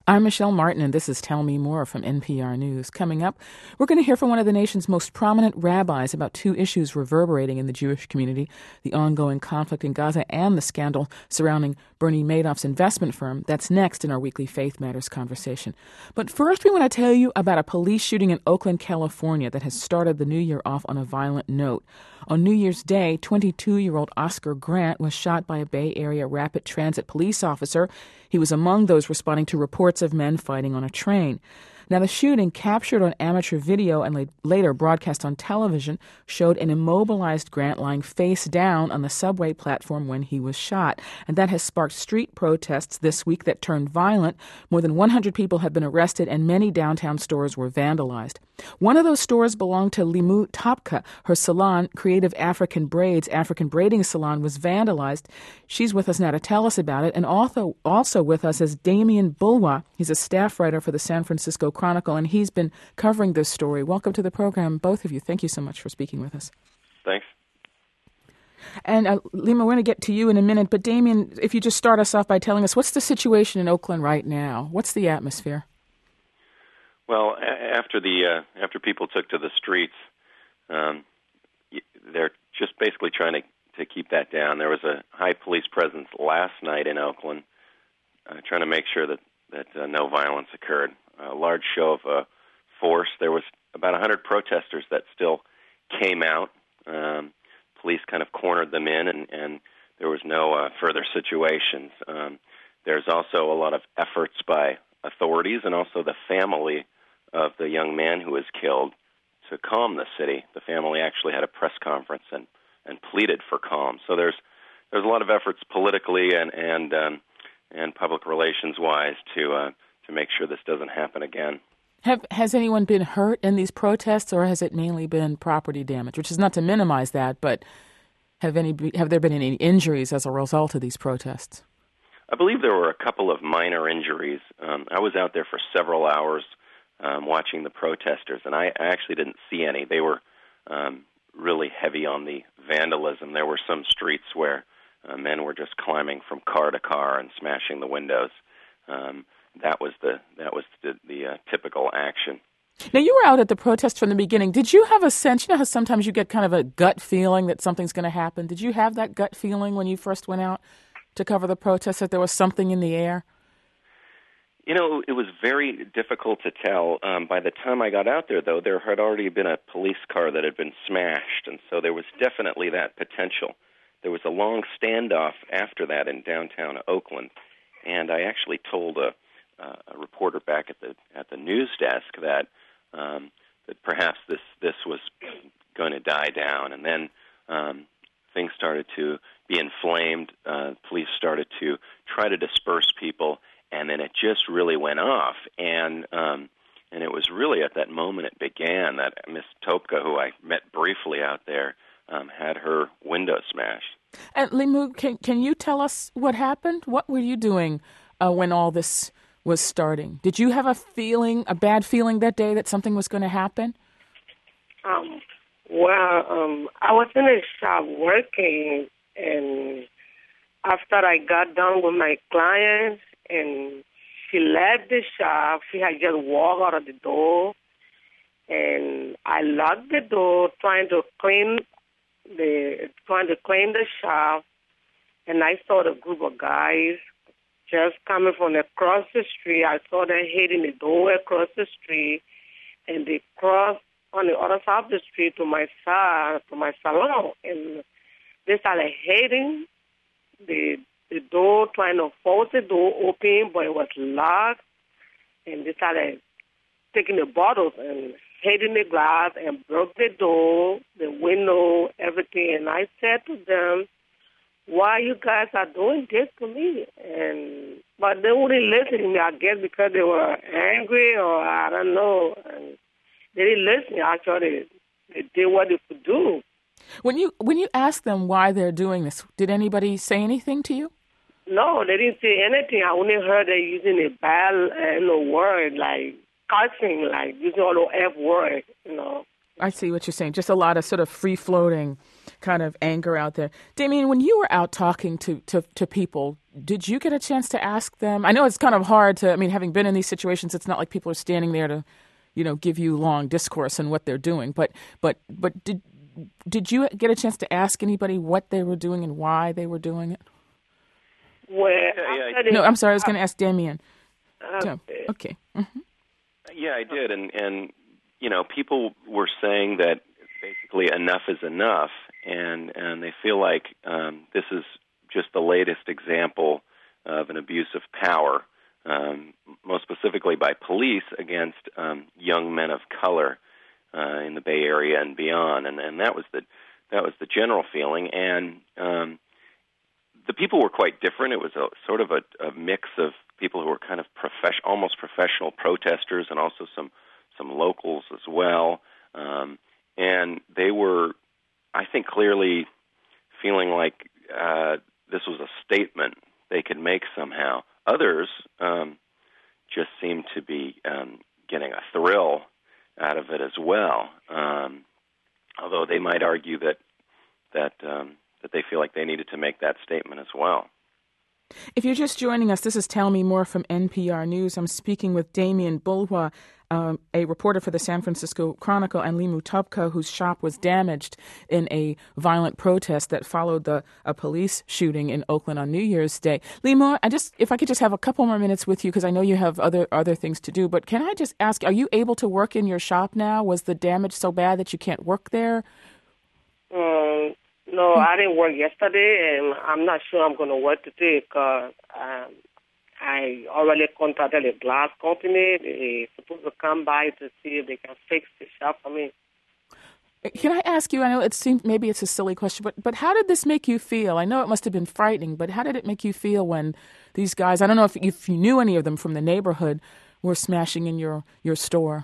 I'm Michelle Martin, and this is Tell Me More from NPR News. Coming up, we're going to hear from one of the nation's most prominent rabbis about two issues reverberating in the Jewish community, the ongoing conflict in Gaza and the scandal surrounding Bernie Madoff's investment firm. That's next in our weekly Faith Matters conversation. But first, we want to tell you about a police shooting in Oakland, California that has started the new year off on a violent note. On New Year's Day, 22-year-old Oscar Grant was shot by a Bay Area rapid transit police officer. He was among those responding to reports of men fighting on a train. Now, the shooting, captured on amateur video and later broadcast on television, showed an immobilized Grant lying face down on the subway platform when he was shot. And that has sparked street protests this week that turned violent. More than 100 people have been arrested, and many downtown stores were vandalized. One of those stores belonged to Limu Topka. Her salon, Creative African Braids, African Braiding Salon, was vandalized. She's with us now to tell us about it. And also with us is Damien Bulwa. He's a staff writer for the San Francisco Chronicle, and he's been covering this story. Welcome to the program, both of you. Thank you so much for speaking with us. Thanks. And Lima, we're going to get to you in a minute, but Damien, if you just start us off by telling us, what's the situation in Oakland right now? What's the atmosphere? Well, after people took to the streets, they're just basically trying to keep that down. There was a high police presence last night in Oakland, trying to make sure that no violence occurred. A large show of force. There was about 100 protesters that still came out. Police kind of cornered them in, and there was no further situations. There's also a lot of efforts by authorities and also the family of the young man who was killed to calm the city. The family actually had a press conference and pleaded for calm. So there's a lot of efforts politically and public relations wise to make sure this doesn't happen again. Has anyone been hurt in these protests, or has it mainly been property damage? Which is not to minimize that, but have there been any injuries as a result of these protests? I believe there were a couple of minor injuries. I was out there for several hours watching the protesters, and I actually didn't see any. They were really heavy on the vandalism. There were some streets where men were just climbing from car to car and smashing the windows. That was the typical action. Now, you were out at the protest from the beginning. Did you have a sense, you know how sometimes you get kind of a gut feeling that something's going to happen? Did you have that gut feeling when you first went out to cover the protest, that there was something in the air? You know, it was very difficult to tell. By the time I got out there, though, there had already been a police car that had been smashed, and so there was definitely that potential. There was a long standoff after that in downtown Oakland, and I actually told a reporter back at the news desk that perhaps this was going to die down, and then things started to be inflamed. Police started to try to disperse people, and then it just really went off. And it was really at that moment it began that Miss Topka, who I met briefly out there, had her window smashed. And Limu, can you tell us what happened? What were you doing when all this was starting? Did you have a bad feeling that day that something was going to happen? I was in a shop working, and after I got done with my clients, and she left the shop, she had just walked out of the door, and I locked the door, trying to clean the shop, and I saw the group of guys just coming from across the street. I saw them hitting the door across the street, and they crossed on the other side of the street to my salon, and they started hitting the door, trying to force the door open, but it was locked, and they started taking the bottles and hitting the glass and broke the door, the window, everything. And I said to them, why you guys are doing this to me? But they wouldn't listen to me, I guess because they were angry or I don't know. And they didn't listen. Actually, they did what they could do. When you ask them why they're doing this, did anybody say anything to you? No, they didn't say anything. I only heard they using a bad word, like cussing, like using all the F word, I see what you're saying. Just a lot of sort of free-floating kind of anger out there. Damien, when you were out talking to people, did you get a chance to ask them? I know it's kind of hard to, having been in these situations, it's not like people are standing there to, give you long discourse on what they're doing. But did you get a chance to ask anybody what they were doing and why they were doing it? Well, no, I'm sorry. I was going to ask Damien. Okay. Mm-hmm. Yeah, I did, and people were saying that basically enough is enough, and they feel like this is just the latest example of an abuse of power, most specifically by police against young men of color in the Bay Area and beyond, and that was the general feeling, and the people were quite different. It was a sort of a mix of people who were kind of almost professional protesters, and also some locals as well. And they were, I think, clearly feeling like this was a statement they could make somehow. Others just seemed to be getting a thrill out of it as well, although they might argue that they feel like they needed to make that statement as well. If you're just joining us, this is Tell Me More from NPR News. I'm speaking with Damien Bulwa, a reporter for the San Francisco Chronicle, and Limu Topka, whose shop was damaged in a violent protest that followed a police shooting in Oakland on New Year's Day. Limu, if I could just have a couple more minutes with you, because I know you have other things to do, but can I just ask, are you able to work in your shop now? Was the damage so bad that you can't work there? No, I didn't work yesterday, and I'm not sure I'm going to work today because I already contacted a glass company. They're supposed to come by to see if they can fix the shop for me. Can I ask you, I know it seems maybe it's a silly question, but how did this make you feel? I know it must have been frightening, but how did it make you feel when these guys, I don't know if you knew any of them from the neighborhood, were smashing in your store?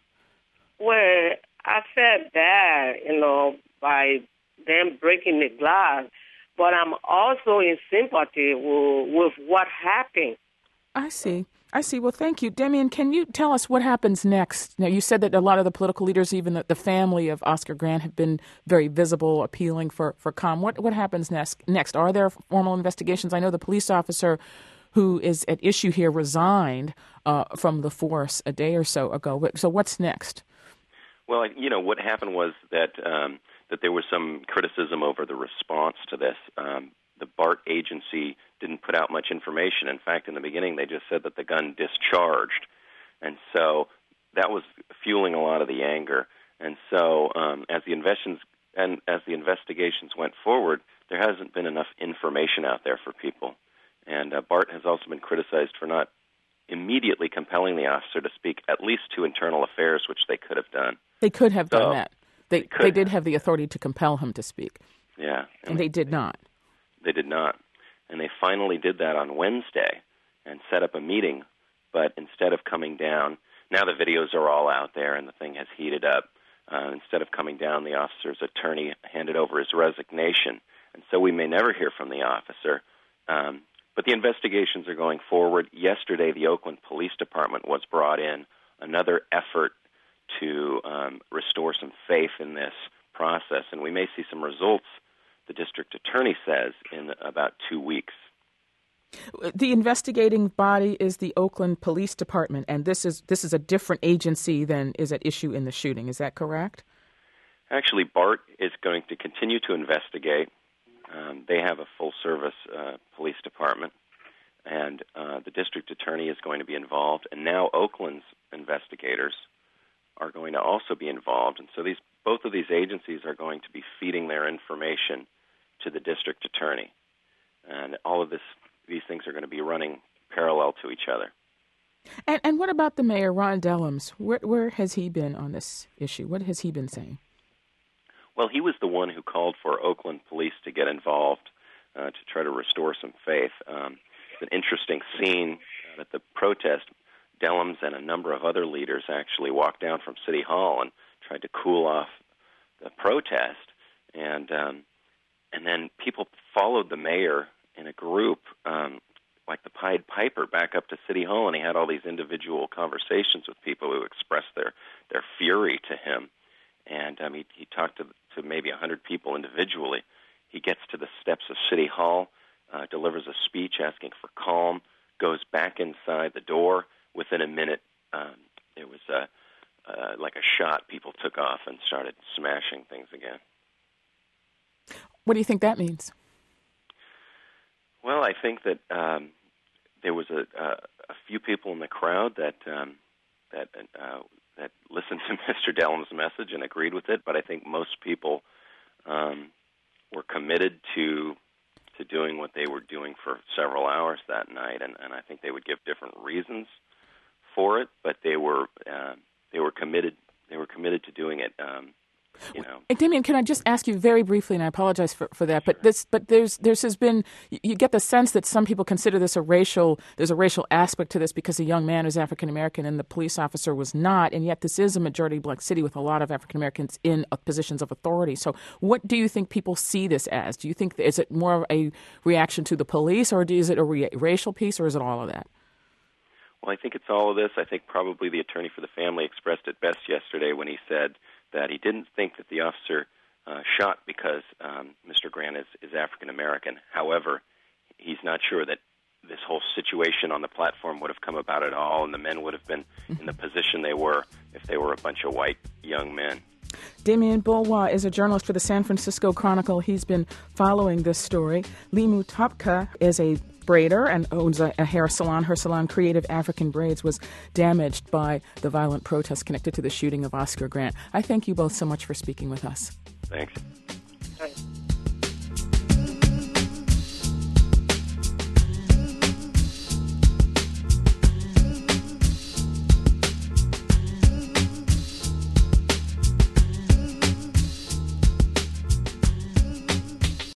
Well, I felt bad, by them breaking the glass, but I'm also in sympathy with what happened. I see. Well, thank you. Damien, can you tell us what happens next? Now, you said that a lot of the political leaders, even the family of Oscar Grant, have been very visible, appealing for calm. What happens next? Are there formal investigations? I know the police officer who is at issue here resigned from the force a day or so ago. So what's next? Well, what happened was that there was some criticism over the response to this. The BART agency didn't put out much information. In fact, in the beginning, they just said that the gun discharged. And so that was fueling a lot of the anger. And so as the investigations went forward, there hasn't been enough information out there for people. And BART has also been criticized for not immediately compelling the officer to speak, at least to Internal Affairs, which they could have done. They could have done that. They did have the authority to compel him to speak. Yeah. And they did not. They did not. And they finally did that on Wednesday and set up a meeting. But instead of coming down, now the videos are all out there and the thing has heated up. Instead of coming down, the officer's attorney handed over his resignation. And so we may never hear from the officer. But the investigations are going forward. Yesterday, the Oakland Police Department was brought in, another effort to restore some faith in this process. And we may see some results, the district attorney says, in about 2 weeks. The investigating body is the Oakland Police Department, and this is a different agency than is at issue in the shooting. Is that correct? Actually, BART is going to continue to investigate. They have a full-service police department, and the district attorney is going to be involved. And now Oakland's investigators are going to also be involved. And so both of these agencies are going to be feeding their information to the district attorney. And all of these things are going to be running parallel to each other. And what about the mayor, Ron Dellums? Where has he been on this issue? What has he been saying? Well, he was the one who called for Oakland police to get involved to try to restore some faith. It's an interesting scene at the protest. Dellums and a number of other leaders actually walked down from City Hall and tried to cool off the protest. And then people followed the mayor in a group, like the Pied Piper, back up to City Hall, and he had all these individual conversations with people who expressed their fury to him. and he talked to maybe 100 people individually. He gets to the steps of City Hall, delivers a speech asking for calm, goes back inside the door. Within a minute, there was like a shot. People took off and started smashing things again. What do you think that means? Well, I think that there was a few people in the crowd that listened to Mr. Dellum's message and agreed with it, but I think most people were committed to doing what they were doing for several hours that night, and I think they would give different reasons for it, but they were committed. They were committed to doing it. Damian, can I just ask you very briefly, and I apologize for that, but there's been, you get the sense that some people consider there's a racial aspect to this because a young man is African American and the police officer was not, and yet this is a majority black city with a lot of African Americans in positions of authority. So what do you think people see this as? Do you think, is it more of a reaction to the police, or is it a racial piece, or is it all of that? Well, I think it's all of this. I think probably the attorney for the family expressed it best yesterday when he said that he didn't think that the officer shot because Mr. Grant is African American. However, he's not sure that this whole situation on the platform would have come about at all, and the men would have been in the position they were if they were a bunch of white young men. Damian Boulwah is a journalist for the San Francisco Chronicle. He's been following this story. Limu Topka is a braider and owns a hair salon. Her salon, Creative African Braids, was damaged by the violent protests connected to the shooting of Oscar Grant. I thank you both so much for speaking with us. Thanks. Thanks.